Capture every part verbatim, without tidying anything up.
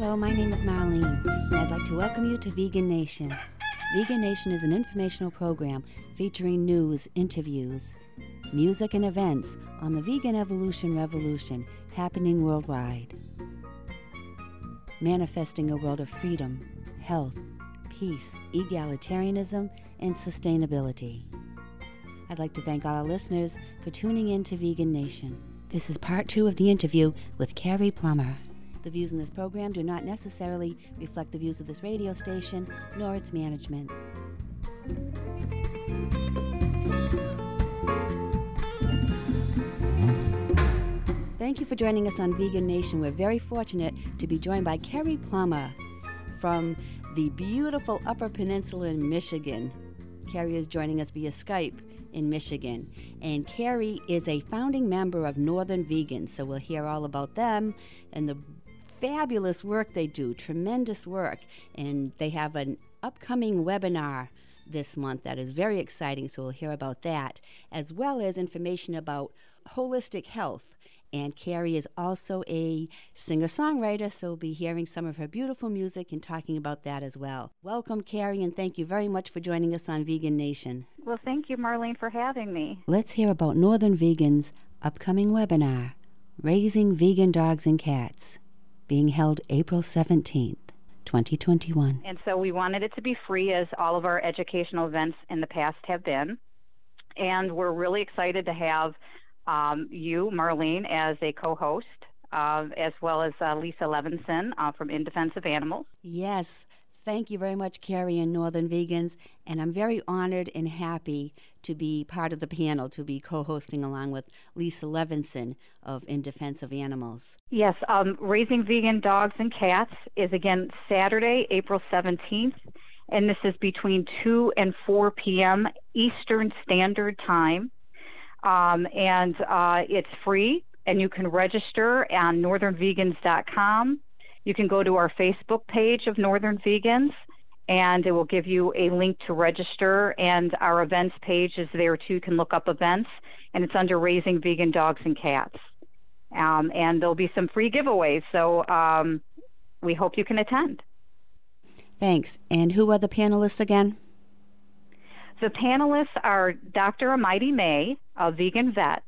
Hello, my name is Marlene, and I'd like to welcome you to Vegan Nation. Vegan Nation is an informational program featuring news, interviews, music, and events on the vegan evolution revolution happening worldwide. Manifesting a world of freedom, health, peace, egalitarianism, and sustainability. I'd like to thank all our listeners for tuning in to Vegan Nation. This is part two of the interview with Carrie Plummer. The views in this program do not necessarily reflect the views of this radio station, nor its management. Thank you for joining us on Vegan Nation. We're very fortunate to be joined by Carrie Plummer from the beautiful Upper Peninsula in Michigan. Carrie is joining us via Skype in Michigan. And Carrie is a founding member of Northern Vegans, so we'll hear all about them and the fabulous work they do, tremendous work. And they have an upcoming webinar this month that is very exciting, so we'll hear about that, as well as information about holistic health. And Carrie is also a singer-songwriter, so we'll be hearing some of her beautiful music and talking about that as well. Welcome, Carrie, and thank you very much for joining us on Vegan Nation. Well, thank you, Marlene, for having me. Let's hear about Northern Vegans' upcoming webinar, Raising Vegan Dogs and Cats, being held April seventeenth, twenty twenty-one. And so we wanted it to be free, as all of our educational events in the past have been. And we're really excited to have Um, you, Marlene, as a co-host, uh, as well as uh, Lisa Levinson uh, from In Defense of Animals. Yes, thank you very much, Carrie and Northern Vegans, and I'm very honored and happy to be part of the panel, to be co-hosting along with Lisa Levinson of In Defense of Animals. Yes, um, Raising Vegan Dogs and Cats is again Saturday, April seventeenth, and this is between two and four p.m. Eastern Standard Time. Um, and uh, it's free, and you can register on northern vegans dot com. You can go to our Facebook page of Northern Vegans, and it will give you a link to register, and our events page is there too. You can look up events, and it's under Raising Vegan Dogs and Cats. Um, and there'll be some free giveaways, so um, we hope you can attend. Thanks. And who are the panelists again? The panelists are Doctor Amidy May, a vegan vet,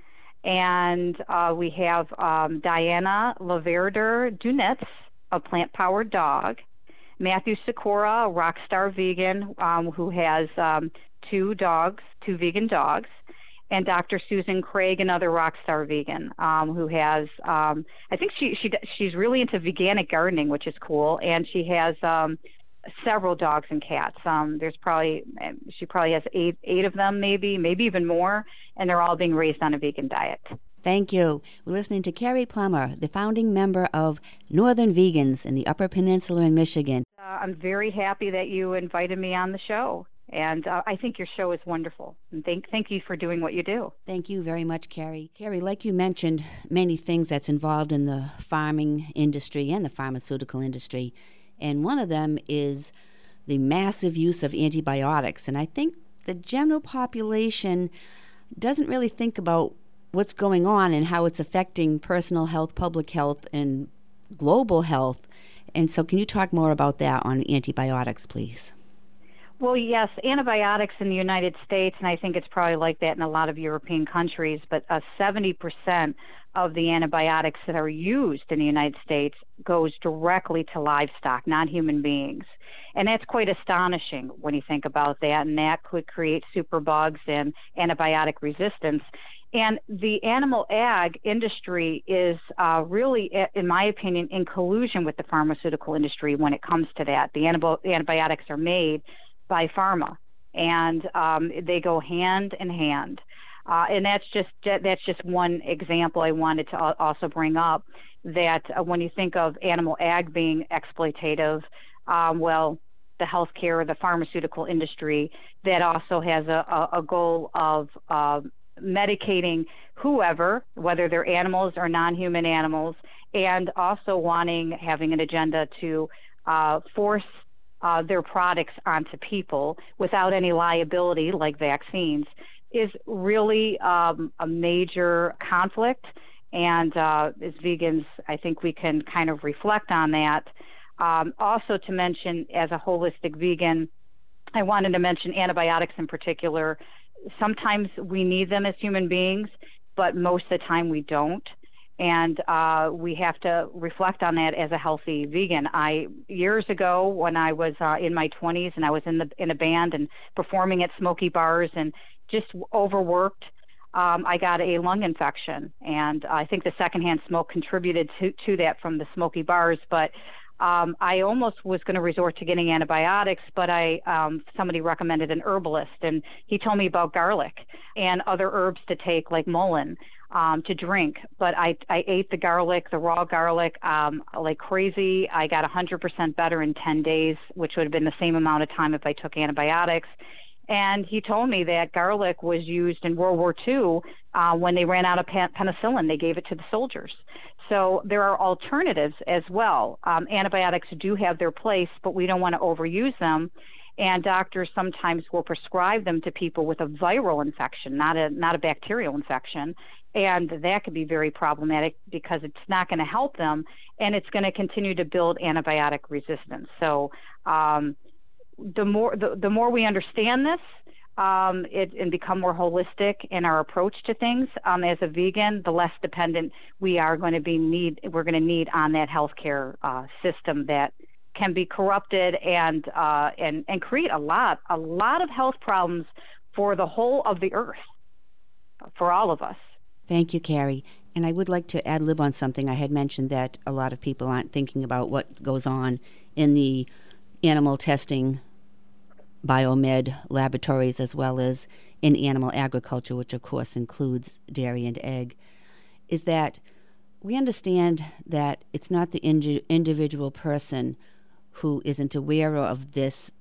and uh, we have um, Diana Laverder Dunetz, a plant-powered dog, Matthew Sikora, a rock star vegan um, who has um, two dogs, two vegan dogs, and Doctor Susan Craig, another rock star vegan um, who has, um, I think she, she she's really into veganic gardening, which is cool, and she has um, several dogs and cats. Um, there's probably, she probably has eight, eight of them, maybe, maybe even more, and they're all being raised on a vegan diet. Thank you. We're listening to Carrie Plummer, the founding member of Northern Vegans in the Upper Peninsula in Michigan. Uh, I'm very happy that you invited me on the show, and uh, I think your show is wonderful. And thank, thank you for doing what you do. Thank you very much, Carrie. Carrie, like you mentioned, many things that's involved in the farming industry and the pharmaceutical industry. And one of them is the massive use of antibiotics. And I think the general population doesn't really think about what's going on and how it's affecting personal health, public health, and global health. And so can you talk more about that on antibiotics, please? Well, yes, antibiotics in the United States, and I think it's probably like that in a lot of European countries, but uh, seventy percent of the antibiotics that are used in the United States goes directly to livestock, not human beings. And that's quite astonishing when you think about that, and that could create superbugs and antibiotic resistance. And the animal ag industry is uh, really, in my opinion, in collusion with the pharmaceutical industry when it comes to that. The antibi- antibiotics are made by pharma, and um, they go hand in hand. Uh, and that's just that's just one example I wanted to also bring up, that uh, when you think of animal ag being exploitative, um, well, the healthcare, the pharmaceutical industry, that also has a, a, a goal of uh, medicating whoever, whether they're animals or non-human animals, and also wanting, having an agenda to uh, force uh, their products onto people without any liability, like vaccines, is really um, a major conflict. And uh, as vegans, I think we can kind of reflect on that. Um, also, to mention, as a holistic vegan, I wanted to mention antibiotics in particular. Sometimes we need them as human beings, but most of the time we don't. And uh, we have to reflect on that as a healthy vegan. I years ago, when I was uh, in my twenties and I was in the in a band and performing at Smoky Bars and just overworked, um, I got a lung infection. And I think the secondhand smoke contributed to, to that from the Smoky Bars. But um, I almost was going to resort to getting antibiotics, but I um, somebody recommended an herbalist, and he told me about garlic and other herbs to take, like mullein. Um, to drink, but I, I ate the garlic, the raw garlic, um, like crazy. I got one hundred percent better in ten days, which would have been the same amount of time if I took antibiotics. And he told me that garlic was used in World War Two uh, when they ran out of pen- penicillin. They gave it to the soldiers. So there are alternatives as well. Um, antibiotics do have their place, but we don't want to overuse them. And doctors sometimes will prescribe them to people with a viral infection, not a not a bacterial infection. And that could be very problematic because it's not going to help them, and it's going to continue to build antibiotic resistance. So um, the more the, the more we understand this um, it, and become more holistic in our approach to things um, as a vegan, the less dependent we are going to be need we're going to need on that healthcare uh, system that can be corrupted and uh, and and create a lot a lot of health problems for the whole of the earth, for all of us. Thank you, Carrie. And I would like to ad lib on something. I had mentioned that a lot of people aren't thinking about what goes on in the animal testing biomed laboratories as well as in animal agriculture, which of course includes dairy and egg, is that we understand that it's not the indi- individual person who isn't aware of this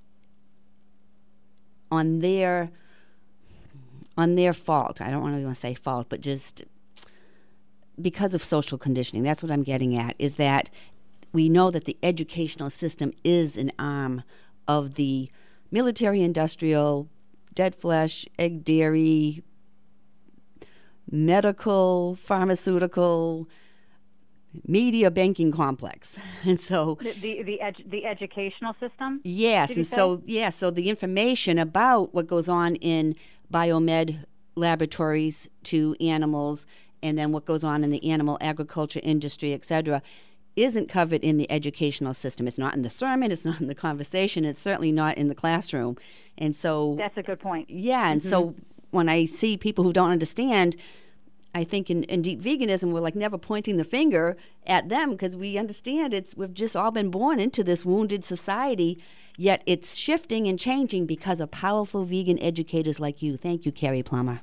on their on their fault. I don't really want to say fault, but just because of social conditioning. That's what I'm getting at, is that we know that the educational system is an arm of the military-industrial, dead flesh, egg dairy, medical, pharmaceutical, media banking complex. And so the the the, edu- the educational system? Yes, and say? so yeah, so the information about what goes on in biomed laboratories to animals and then what goes on in the animal agriculture industry, et cetera, isn't covered in the educational system. It's not in the sermon, it's not in the conversation, it's certainly not in the classroom. And so that's a good point. Yeah, and mm-hmm. so when I see people who don't understand, I think in, in deep veganism, we're like never pointing the finger at them because we understand it's we've just all been born into this wounded society, yet it's shifting and changing because of powerful vegan educators like you. Thank you, Carrie Plummer.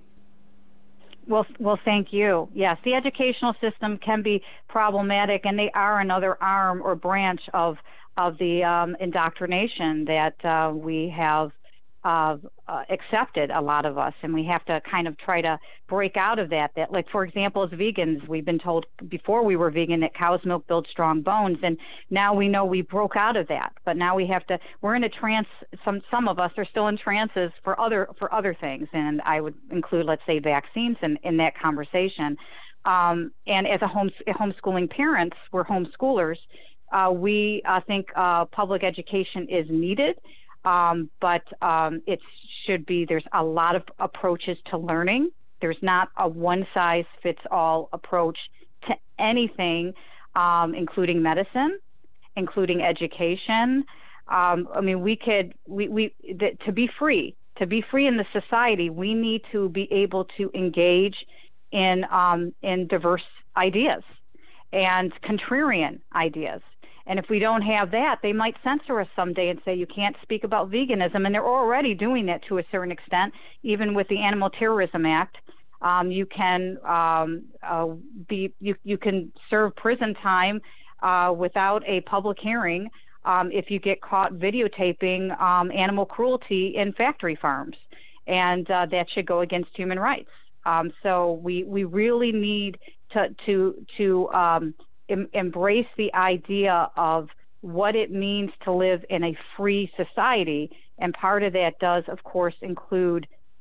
Well, well, thank you. Yes, the educational system can be problematic, and they are another arm or branch of of the um, indoctrination that uh, we have Uh, uh, accepted, a lot of us, and we have to kind of try to break out of that. That, like, for example, as vegans, we've been told before we were vegan that cow's milk builds strong bones, and now we know we broke out of that. But now we have to. We're in a trance. Some some of us are still in trances for other for other things, and I would include, let's say, vaccines in in that conversation. Um, and as a home homeschooling parents, we're homeschoolers. Uh, we uh, think uh, public education is needed. Um, but um, it should be, there's a lot of approaches to learning. There's not a one-size-fits-all approach to anything, um, including medicine, including education. Um, I mean, we could, we, we th- to be free, to be free in the society, we need to be able to engage in, um, in diverse ideas and contrarian ideas. And if we don't have that, they might censor us someday and say you can't speak about veganism. And they're already doing that to a certain extent, even with the Animal Terrorism Act. Um, you can um, uh, be you you can serve prison time uh, without a public hearing um, if you get caught videotaping um, animal cruelty in factory farms, and uh, that should go against human rights. Um, so we we really need to to to um, em- embrace the idea of what it means to live in a free society, and part of that does, of course, include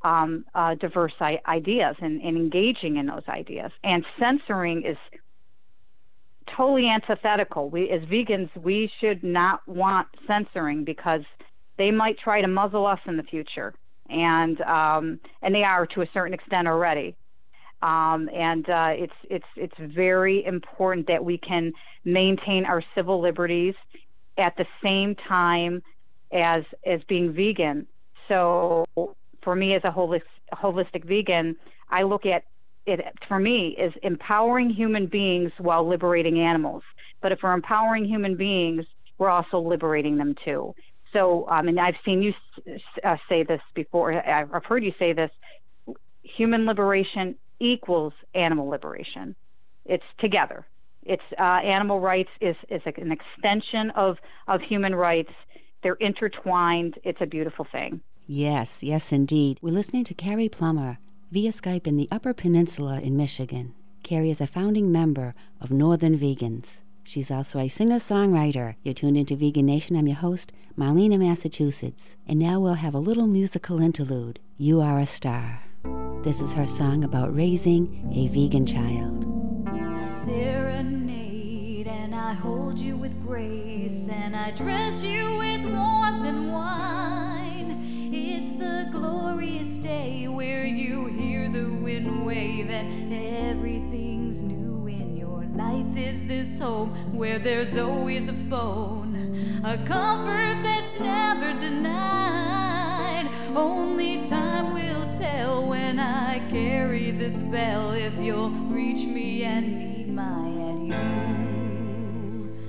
um, uh, diverse I- ideas and, and engaging in those ideas. And censoring is totally antithetical. We, as vegans, we should not want censoring because they might try to muzzle us in the future, and um, and they are to a certain extent already. Um, and uh, it's it's it's very important that we can maintain our civil liberties at the same time as as being vegan. So for me, as a holistic, holistic vegan, I look at it, for me, is empowering human beings while liberating animals. But if we're empowering human beings, we're also liberating them too. So, I mean, I've seen you uh, say this before. I've heard you say this. Human liberation equals animal liberation. It's together. It's uh, animal rights is is an extension of of human rights. They're intertwined. It's a beautiful thing. Yes, yes, indeed. We're listening to Carrie Plummer via Skype in the Upper Peninsula in Michigan. Carrie is a founding member of Northern Vegans. She's also a singer-songwriter. You're tuned into Vegan Nation. I'm your host, Marlena, Massachusetts. And now we'll have a little musical interlude, You Are a Star. This is her song about raising a vegan child. I serenade and I hold you with grace and I dress you with warmth and wine. It's a glorious day where you hear the wind wave and everything's new in your life. Is this home where there's always a phone, a comfort that's never denied? Only time will tell when I carry this bell if you'll reach me and need my adieux.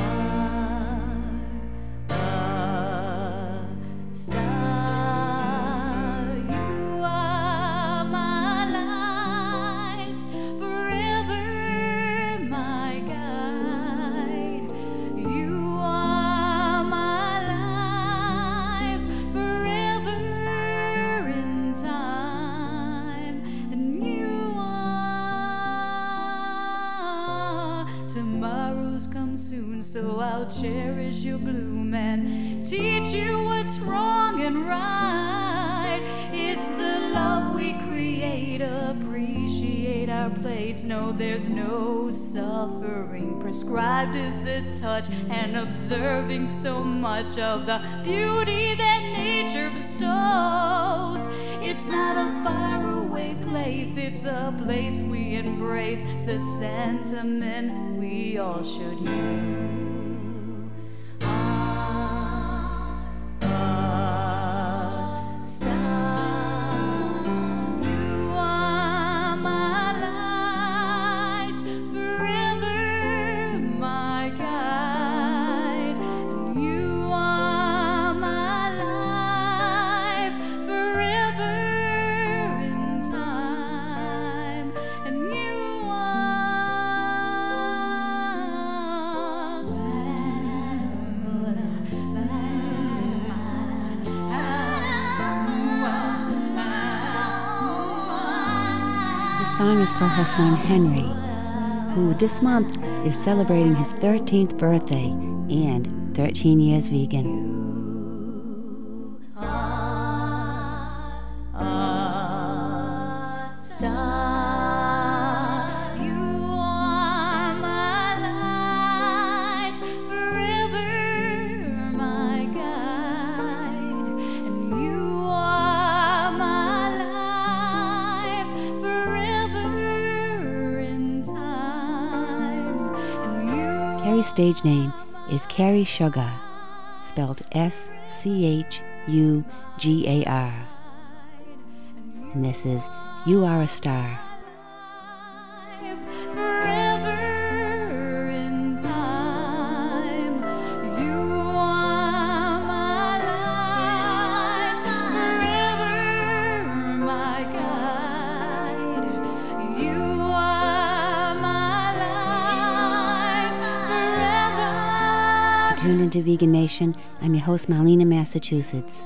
I, a star, you are my light, forever my guide. You are my life, forever in time, and you are. Tomorrow's come soon, so I'll cherish your bloom and teach you what's wrong and right. It's the love we create, appreciate our plates. No, there's no suffering. Prescribed is the touch and observing so much of the beauty that nature bestows. It's not a faraway place, it's a place we embrace, the sentiment we all should hear. Song is for her son Henry, who this month is celebrating his thirteenth birthday and thirteen years vegan. You are a star. You are my light, forever my guide, and you are my life, forever in time. And you Carrie's stage name is Carrie Sugar, spelled S C H U G A R. And this is You Are a Star. forever in time. You are my light, forever my guide. You are my life, forever. Tuned into Vegan Nation. I'm your host, Marlena, Massachusetts.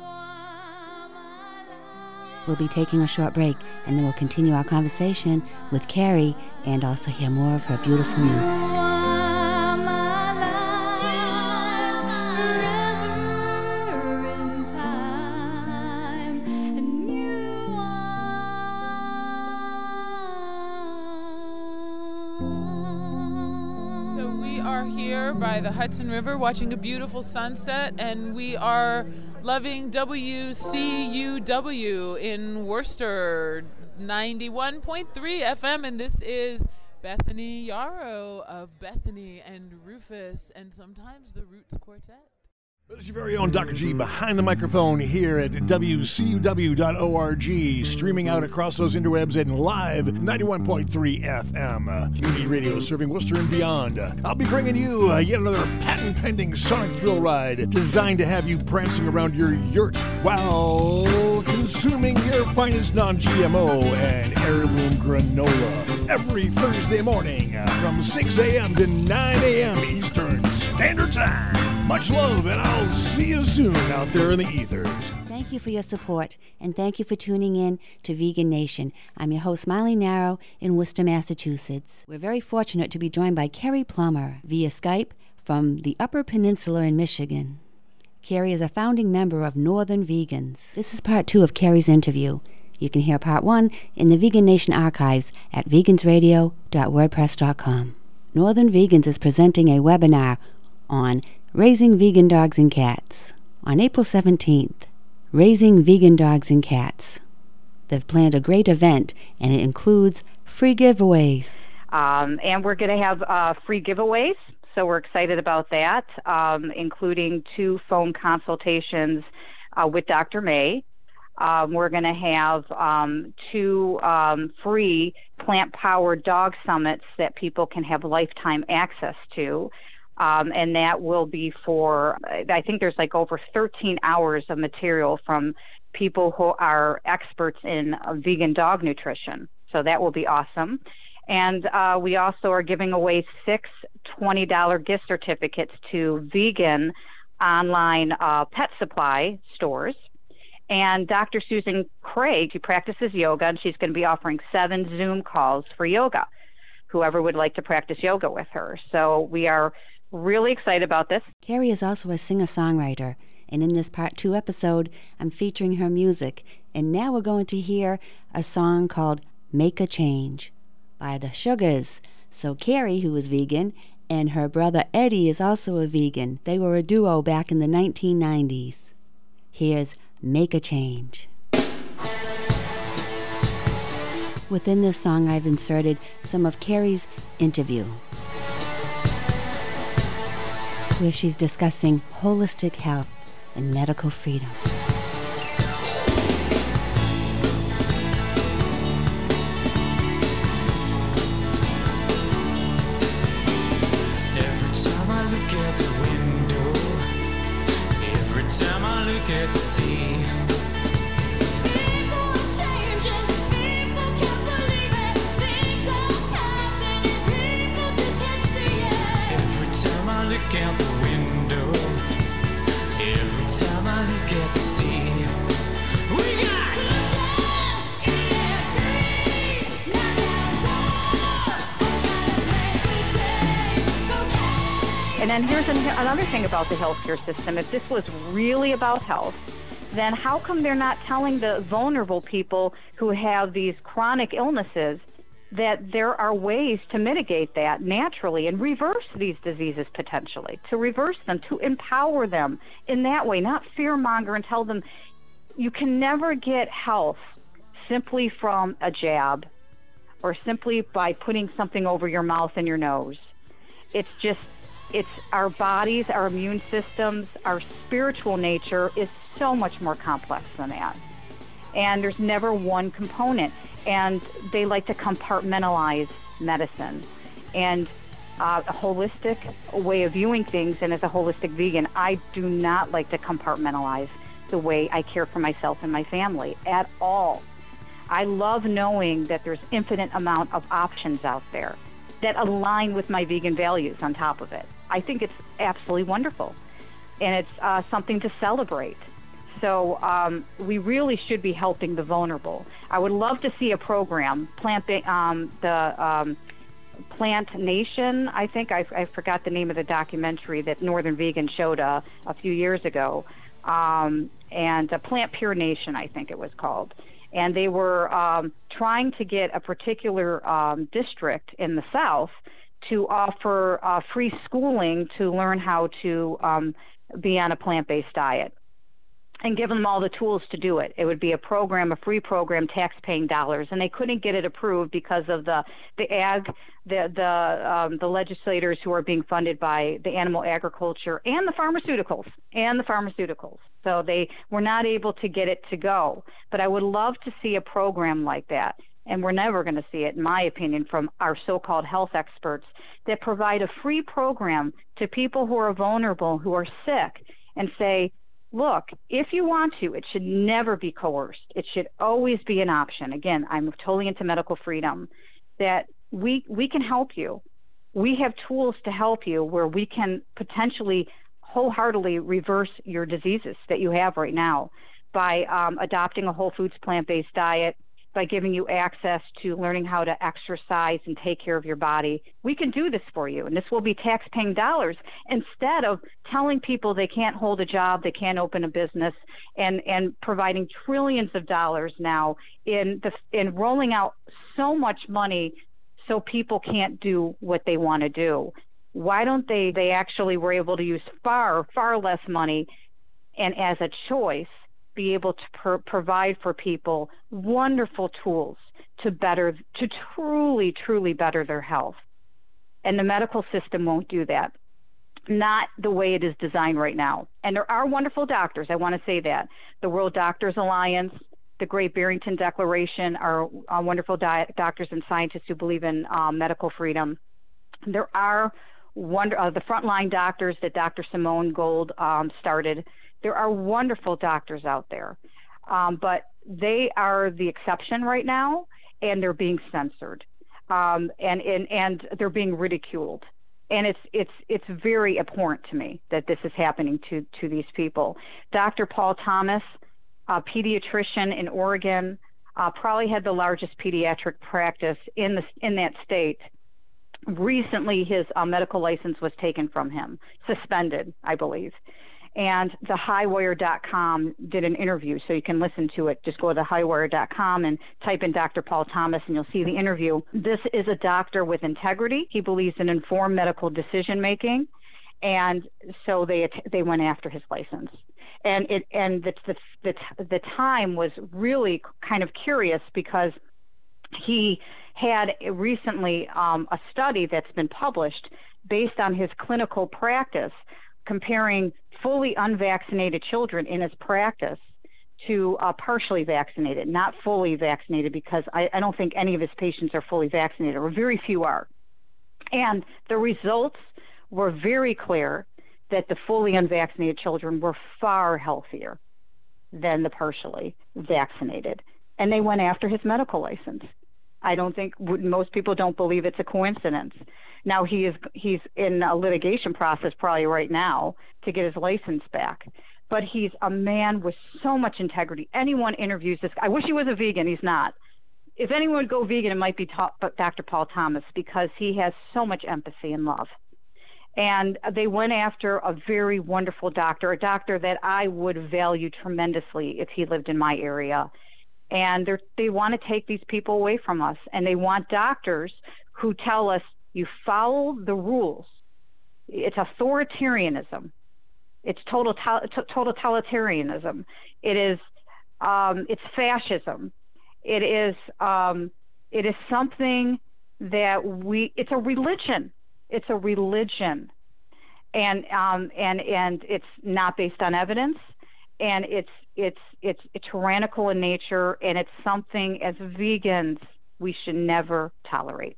We'll be taking a short break, and then we'll continue our conversation with Carrie and also hear more of her beautiful music. You are my life, forever in time, and you by the Hudson River watching a beautiful sunset, and we are loving W C U W in Worcester, ninety-one point three F M, and this is Bethany Yarrow of Bethany and Rufus, and sometimes the Roots Quartet. It's your very own Doctor G behind the microphone here at W C U W dot org, streaming out across those interwebs and live ninety-one point three F M. Uh, community radio serving Worcester and beyond. Uh, I'll be bringing you uh, yet another patent-pending sonic thrill ride designed to have you prancing around your yurt while consuming your finest non-G M O and heirloom granola every Thursday morning uh, from six a.m. to nine a.m. Eastern Standard Time. Much love, and I'll see you soon out there in the ethers. Thank you for your support, and thank you for tuning in to Vegan Nation. I'm your host, Molly Narrow, in Worcester, Massachusetts. We're very fortunate to be joined by Carrie Plummer via Skype from the Upper Peninsula in Michigan. Carrie is a founding member of Northern Vegans. This is part two of Carrie's interview. You can hear part one in the Vegan Nation archives at vegans radio dot wordpress dot com. Northern Vegans is presenting a webinar on Raising Vegan Dogs and Cats on April seventeenth. Raising Vegan Dogs and Cats. They've planned a great event, and it includes free giveaways. Um, and we're going to have uh, free giveaways, so we're excited about that, um, including two phone consultations uh, with Doctor May. Um, we're going to have um, two um, free plant-powered dog summits that people can have lifetime access to. Um, and that will be for, I think there's like over thirteen hours of material from people who are experts in uh, vegan dog nutrition. So that will be awesome. And uh, we also are giving away six twenty dollars gift certificates to vegan online uh, pet supply stores. And Doctor Susan Craig, who practices yoga, and she's going to be offering seven Zoom calls for yoga, whoever would like to practice yoga with her. So we are really excited about this. Carrie is also a singer-songwriter, and in this part two episode, I'm featuring her music. And now we're going to hear a song called Make a Change by the Sugars. So Carrie, who is vegan, and her brother Eddie is also a vegan. They were a duo back in the nineteen nineties. Here's Make a Change. Within this song, I've inserted some of Carrie's interview, where she's discussing holistic health and medical freedom. Every time I look at the window, every time I look at the sea, people are changing, people can't believe it, things are happening, people just can't see it. Every time I look out the window, every time I look at the sea, we got pollution in the air, trees, not that war, we gotta make a change, okay. And then here's an, another thing about the healthcare system. If this was really about health, then how come they're not telling the vulnerable people who have these chronic illnesses that there are ways to mitigate that naturally and reverse these diseases potentially, to reverse them, to empower them in that way, not fear-monger and tell them you can never get health simply from a jab or simply by putting something over your mouth and your nose. It's just, it's our bodies, our immune systems, our spiritual nature is so much more complex than that. And there's never one component. And they like to compartmentalize medicine. And uh, a holistic way of viewing things, and as a holistic vegan, I do not like to compartmentalize the way I care for myself and my family at all. I love knowing that there's infinite amount of options out there that align with my vegan values on top of it. I think it's absolutely wonderful. And it's uh, something to celebrate. So um, we really should be helping the vulnerable. I would love to see a program, Plant, um, the um, Plant Nation, I think, I, I forgot the name of the documentary that Northern Vegan showed uh, a few years ago, um, and uh, Plant Pure Nation, I think it was called. And they were um, trying to get a particular um, district in the South to offer uh, free schooling to learn how to um, be on a plant-based diet, and give them all the tools to do it. It would be a program, a free program, tax-paying dollars, and they couldn't get it approved because of the the ag, the the um, the legislators who are being funded by the animal agriculture and the pharmaceuticals and the pharmaceuticals. So they were not able to get it to go. But I would love to see a program like that, and we're never going to see it, in my opinion, from our so-called health experts that provide a free program to people who are vulnerable, who are sick, and say, look, if you want to, it should never be coerced. It should always be an option. Again, I'm totally into medical freedom, that we we can help you. We have tools to help you where we can potentially wholeheartedly reverse your diseases that you have right now by um, adopting a whole foods plant-based diet, by giving you access to learning how to exercise and take care of your body. We can do this for you, and this will be tax-paying dollars instead of telling people they can't hold a job, they can't open a business, and, and providing trillions of dollars now in, the, in rolling out so much money so people can't do what they want to do. Why don't they, they actually were able to use far, far less money and as a choice be able to per- provide for people wonderful tools to better, to truly, truly better their health. And the medical system won't do that. Not the way it is designed right now. And there are wonderful doctors, I want to say that. The World Doctors Alliance, the Great Barrington Declaration are uh, wonderful di- doctors and scientists who believe in um, medical freedom. There are wonder, uh, the frontline doctors that Doctor Simone Gold um, started. There are wonderful doctors out there, um, but they are the exception right now, and they're being censored, um, and, and and they're being ridiculed, and it's it's it's very abhorrent to me that this is happening to to these people. Doctor Paul Thomas, a pediatrician in Oregon, uh, probably had the largest pediatric practice in the in that state. Recently, his uh, medical license was taken from him, suspended, I believe. And the highwire dot com did an interview, so you can listen to it. Just go to the highwire dot com and type in Doctor Paul Thomas, and you'll see the interview. This is a doctor with integrity. He believes in informed medical decision-making, and so they they went after his license. And it and the the the, the time was really kind of curious because he had recently um, a study that's been published based on his clinical practice, comparing fully unvaccinated children in his practice to uh, partially vaccinated, not fully vaccinated, because I, I don't think any of his patients are fully vaccinated, or very few are. And the results were very clear that the fully unvaccinated children were far healthier than the partially vaccinated. And they went after his medical license. I don't think, most people don't believe it's a coincidence. Now he is he's in a litigation process probably right now to get his license back. But he's a man with so much integrity. Anyone interviews this, I wish he was a vegan, he's not. If anyone would go vegan, it might be ta- Doctor Paul Thomas, because he has so much empathy and love. And they went after a very wonderful doctor, a doctor that I would value tremendously if he lived in my area. And they want to take these people away from us. And they want doctors who tell us, you follow the rules. It's authoritarianism. It's total totalitarianism. It is um, it's fascism. It is um, it is something that we. It's a religion. It's a religion, and um, and and it's not based on evidence, and it's it's it's, it's tyrannical in nature, and it's something as vegans we should never tolerate.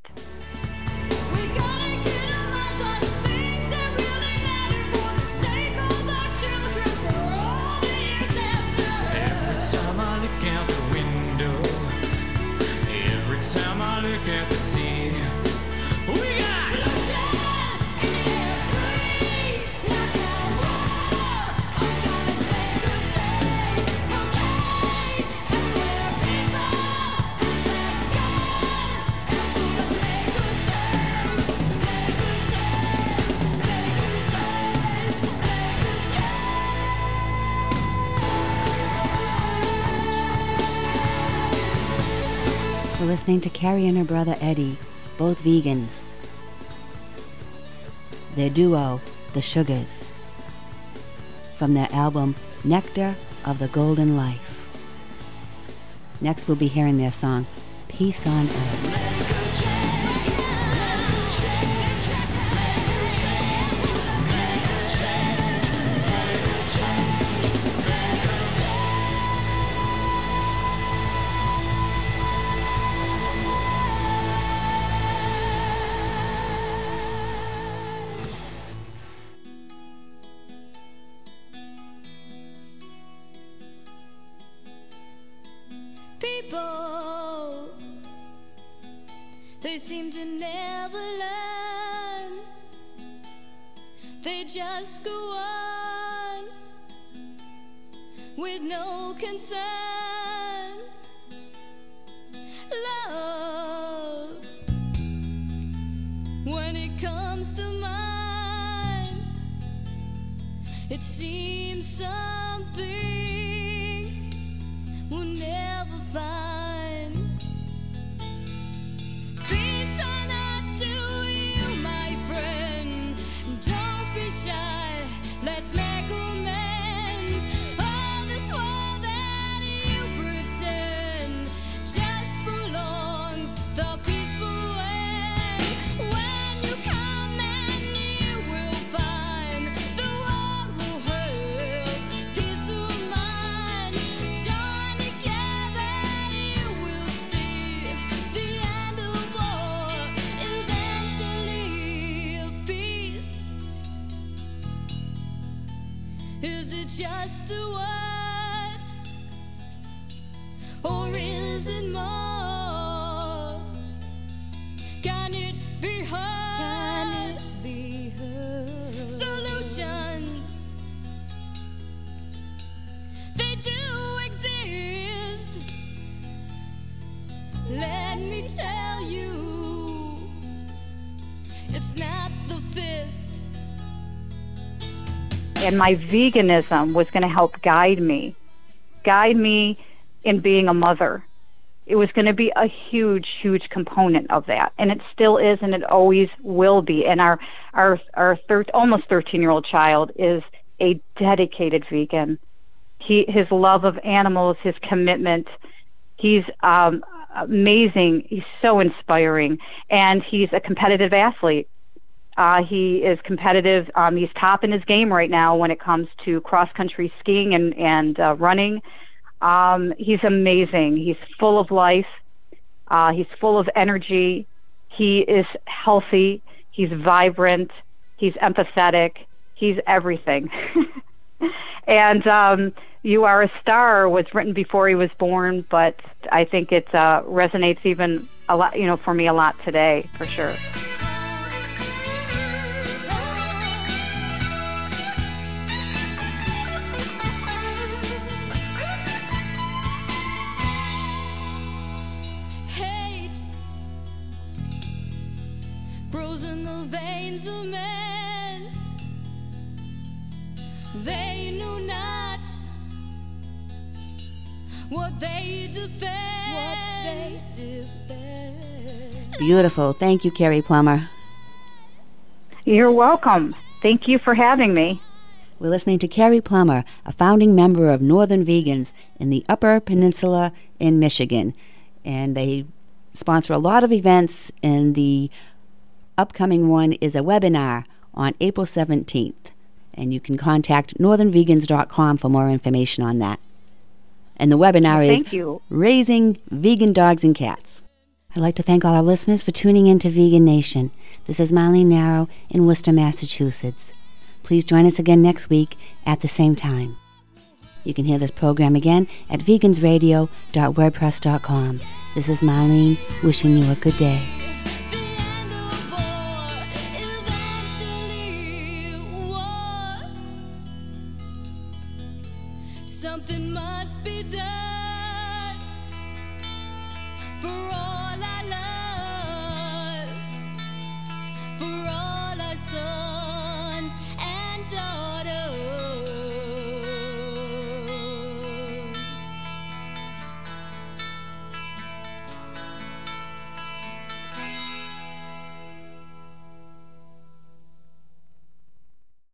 Time I look at the sea, we got ocean and trees, like a war. I'm gonna take a change, okay? And we're people, and let's go. And we're gonna make a change, make a change, make a change, make a change. We're listening to Carrie and her brother Eddie, both vegans. their duo, The Sugars, from their album Nectar of the Golden Life. Next, we'll be hearing their song, Peace on Earth. People, they seem to never learn. They just go on with no concern. Love, when it comes to mine, it seems something we'll never find. Peace on earth to you, my friend. Don't be shy, let's make amends. All this world that you pretend just prolongs the peaceful end. When you come and you will find the world will have peace of mind. Join together, you will see the end of war. Eventually, peace. Is it just a word, or is it more? Can it be heard? Can it be heard? Solutions, they do exist. Let me tell you, it's not the fist. And my veganism was going to help guide me, guide me in being a mother. It was going to be a huge, huge component of that, and it still is, and it always will be. And our our our thir- almost thirteen-year-old child is a dedicated vegan. He his love of animals, his commitment, he's um, amazing. He's so inspiring, and he's a competitive athlete. Uh, he is competitive. Um, he's top in his game right now when it comes to cross-country skiing and, and uh, running. Um, he's amazing. He's full of life. Uh, he's full of energy. He is healthy. He's vibrant. He's empathetic. He's everything. And um, You Are a Star was written before he was born, but I think it uh, resonates even a lot, you know, for me a lot today, for sure. Grows in the veins of men. They knew not what they defend. What they defend. Beautiful. Thank you, Carrie Plummer. You're welcome. Thank you for having me. We're listening to Carrie Plummer, a founding member of Northern Vegans in the Upper Peninsula in Michigan. And they sponsor a lot of events, and the upcoming one is a webinar on April seventeenth, and you can contact northern vegans dot com for more information on that. And the webinar well, is thank you. Raising Vegan Dogs and Cats. I'd like to thank all our listeners for tuning in to Vegan Nation. This is Marlene Narrow in Worcester, Massachusetts. Please join us again next week at the same time. You can hear this program again at vegans radio dot wordpress dot com. This is Marlene wishing you a good day. Something must be done.